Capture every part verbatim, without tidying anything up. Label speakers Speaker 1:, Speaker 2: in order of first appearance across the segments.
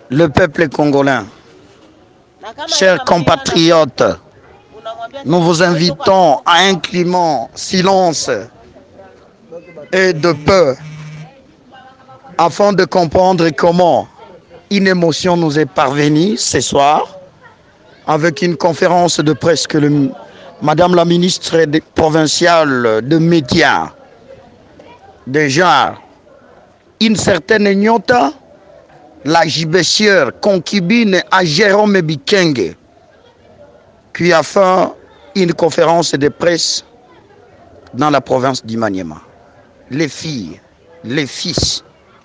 Speaker 1: le peuple congolais, chers compatriotes, nous vous invitons à un climat silence et de peur afin de comprendre comment une émotion nous est parvenue ce soir avec une conférence de presse que le, Madame la ministre provinciale de médias, déjà une certaine Nyota, la gibecière concubine à Jérôme Bikenge, qui a fait une conférence de presse dans la province du Maniema. Les filles, les fils,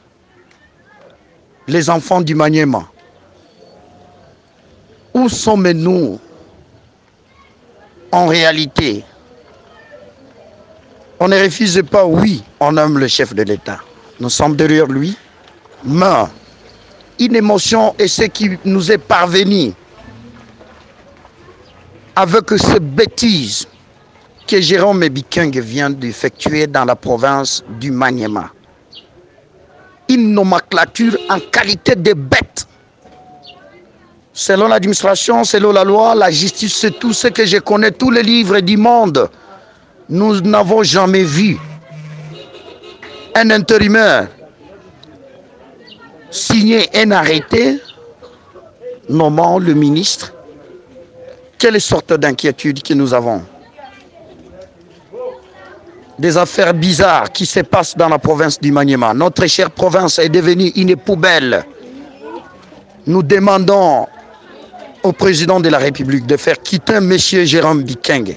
Speaker 1: les enfants du Maniema, où sommes-nous en réalité? On ne refuse pas, oui, on aime le chef de l'État. Nous sommes derrière lui, mais une émotion est ce qui nous est parvenu avec cette bêtise que Jérôme Bikenge vient d'effectuer dans la province du Maniema. Une nomenclature en qualité de bête. Selon l'administration, selon la loi, la justice, c'est tout ce que je connais, tous les livres du monde. Nous n'avons jamais vu un intérimaire signer un arrêté nommant le ministre. Quelle sorte d'inquiétude que nous avons? Des affaires bizarres qui se passent dans la province du Maniema. Notre chère province est devenue une poubelle. Nous demandons au président de la République de faire quitter M. Jérôme Bikenge.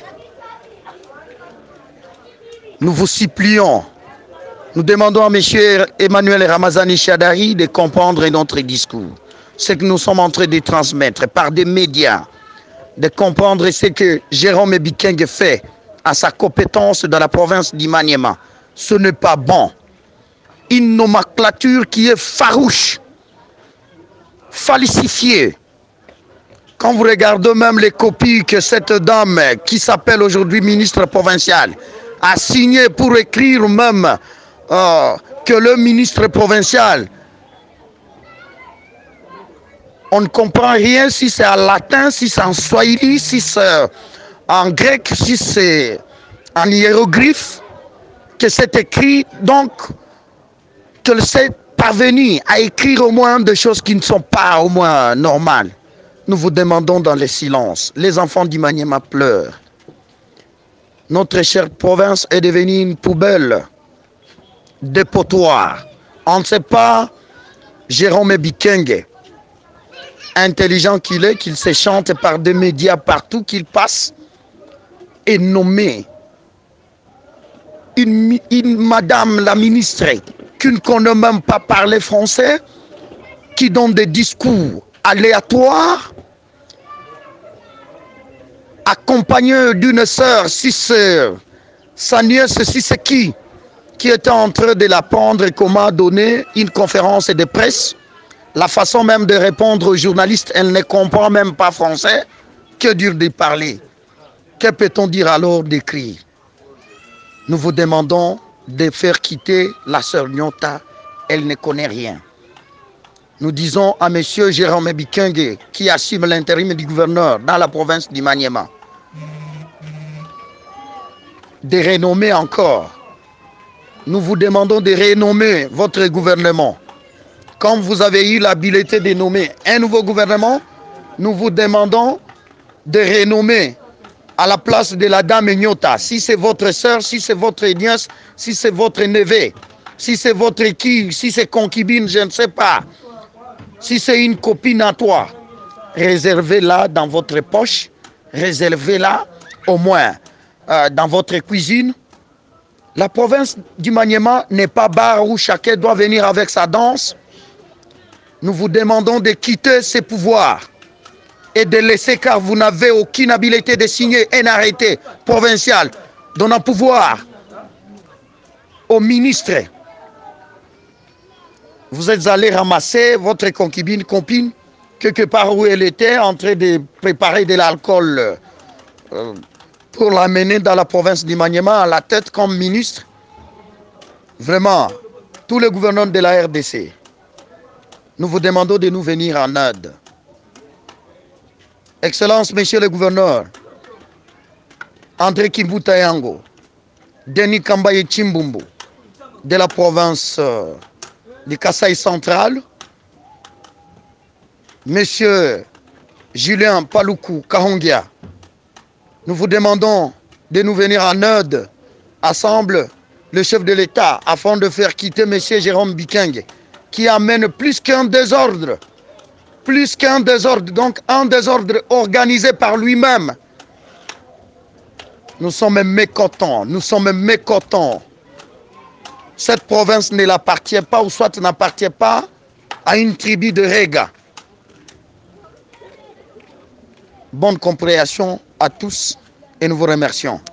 Speaker 1: Nous vous supplions, nous demandons à M. Emmanuel Ramazani Chadari de comprendre notre discours. Ce que nous sommes en train de transmettre par des médias, de comprendre ce que Jérôme Bikenge fait à sa compétence dans la province du Maniema. Ce n'est pas bon. Une nomenclature qui est farouche, falsifiée. Quand vous regardez même les copies que cette dame, qui s'appelle aujourd'hui ministre provincial, a signé pour écrire même euh, que le ministre provincial, on ne comprend rien si c'est en latin, si c'est en swahili, si c'est en grec, si c'est en hiéroglyphe, que c'est écrit, donc que c'est parvenu à écrire au moins des choses qui ne sont pas au moins normales. Nous vous demandons dans le silence. Les enfants du Maniema pleurent. Notre chère province est devenue une poubelle, dépotoir. On ne sait pas, Jérôme Bikenge, intelligent qu'il est, qu'il se chante par des médias partout qu'il passe, est nommé une, une madame la ministre qui ne connaît même pas parler français, qui donne des discours aléatoires, accompagnée d'une sœur, si sœur, sa nièce, si c'est qui, qui était en train de la prendre et comment donner une conférence de presse. La façon même de répondre aux journalistes, elle ne comprend même pas français. Que dire de parler? Que peut-on dire alors d'écrire? Nous vous demandons de faire quitter la sœur Nyota. Elle ne connaît rien. Nous disons à M. Jérôme Bikenge, qui assume l'intérim du gouverneur dans la province du Maniema, de renommer encore. Nous vous demandons de renommer votre gouvernement. Comme vous avez eu l'habileté de nommer un nouveau gouvernement, nous vous demandons de renommer à la place de la dame Nyota. Si c'est votre soeur, si c'est votre nièce, si c'est votre neveu, si c'est votre qui, si c'est concubine, je ne sais pas. Si c'est une copine à toi, réservez-la dans votre poche, réservez-la au moins euh, dans votre cuisine. La province du Maniema n'est pas bar où chacun doit venir avec sa danse. Nous vous demandons de quitter ces pouvoirs et de laisser, car vous n'avez aucune habileté de signer un arrêté provincial donnant pouvoir au ministre. Vous êtes allé ramasser votre concubine, copine, quelque part où elle était, en train de préparer de l'alcool euh, pour l'amener dans la province du Maniema à la tête comme ministre. Vraiment, tous les gouverneurs de la R D C, nous vous demandons de nous venir en aide. Excellences, Monsieur le gouverneur, André Kimbuta Yango, Denis Kambaye Chimbumbu, de la province euh, du Kasaï central, Monsieur Julien Paloukou Kahongia, nous vous demandons de nous venir en aide, assemble le chef de l'État, afin de faire quitter M. Jérôme Bikenge, qui amène plus qu'un désordre, plus qu'un désordre, donc un désordre organisé par lui-même. Nous sommes mécontents, nous sommes mécontents. Cette province ne l'appartient pas, ou soit n'appartient pas à une tribu de Rega. Bonne compréhension à tous et nous vous remercions.